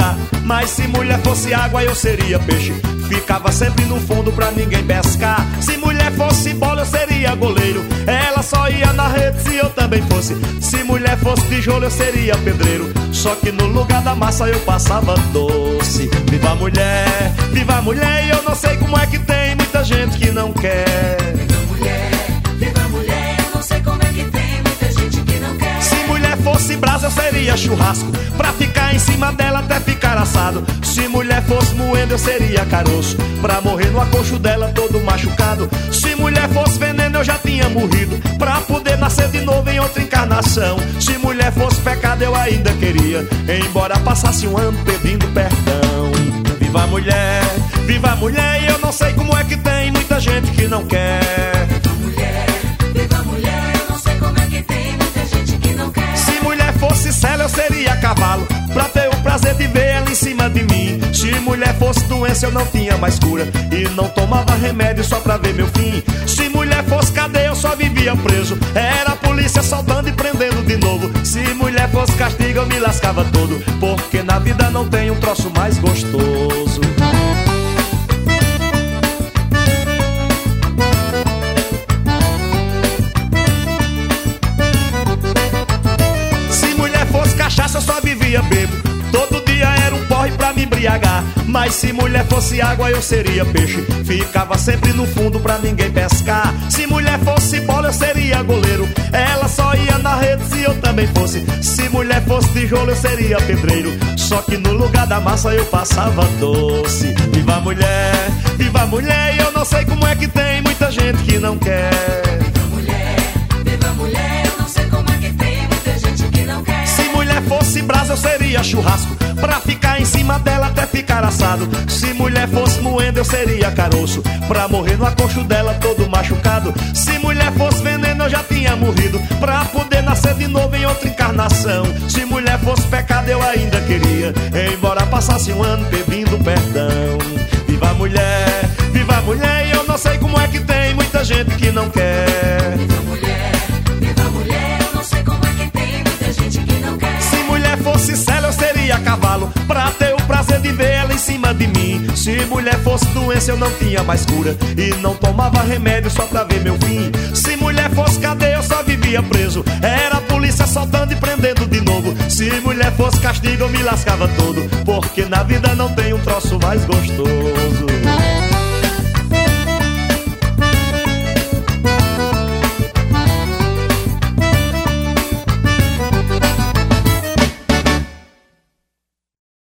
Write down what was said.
embriagar. Mas se mulher fosse água eu seria peixe, ficava sempre no fundo pra ninguém pescar. Se mulher fosse bola eu seria goleiro, ela só ia na rede se eu também fosse. Se mulher fosse tijolo eu seria pedreiro, só que no lugar da massa eu passava doce. Viva a mulher, e eu não sei como é que tem muita gente que não quer. Viva a mulher, eu não sei como é que tem muita gente que não quer. Se mulher fosse brasa eu seria churrasco, pra ficar em cima dela até ficar assado. Se mulher fosse moendo eu seria caroço, pra morrer no acolcho dela todo machucado. Se mulher fosse veneno eu já tinha morrido, pra poder nascer de novo em outra encarnação. Se mulher fosse pecado eu ainda queria, embora passasse um ano pedindo perdão. Viva a mulher, e eu não sei como é que tem muita gente que não quer. Viva a mulher, eu não sei como é que tem muita gente que não quer. Se mulher fosse sela eu seria cavalo, pra ter o prazer de ver ela em cima de mim. Se mulher fosse doença eu não tinha mais cura, e não tomava remédio só pra ver meu fim. Se mulher fosse cadeia eu só vivia preso, era a polícia soltando e prendendo de novo. Se mulher fosse castigo eu me lascava todo, porque na vida não tem um troço mais gostoso. Cachaça eu só vivia bebo, todo dia era um porre pra me embriagar. Mas se mulher fosse água eu seria peixe, ficava sempre no fundo pra ninguém pescar. Se mulher fosse bola eu seria goleiro, ela só ia na rede se eu também fosse. Se mulher fosse tijolo eu seria pedreiro, só que no lugar da massa eu passava doce. Viva a mulher, e eu não sei como é que tem muita gente que não quer. Viva a mulher, eu não sei como é que tem muita gente que não quer. Se mulher fosse brasa eu seria churrasco, pra ficar em cima dela até ficar assado. Se mulher fosse moendo eu seria caroço, pra morrer no acolcho dela todo machucado. Se mulher fosse veneno eu já tinha morrido, pra poder nascer de novo em outra encarnação. Se mulher fosse pecado eu ainda queria, embora passasse um ano pedindo perdão. Viva a mulher, e eu não sei como é que tem muita gente que não quer. Viva a mulher, eu não sei como é que tem muita gente que não quer. Se mulher fosse sela eu seria cavalo, pra ter o prazer de ver ela em cima de mim. Se mulher fosse doença eu não tinha mais cura, e não tomava remédio só pra ver meu fim. Se mulher fosse cadeia eu só vivia preso, era a polícia soltando e prendendo de novo. Se mulher fosse castigo eu me lascava todo, porque na vida não tem um troço mais gostoso.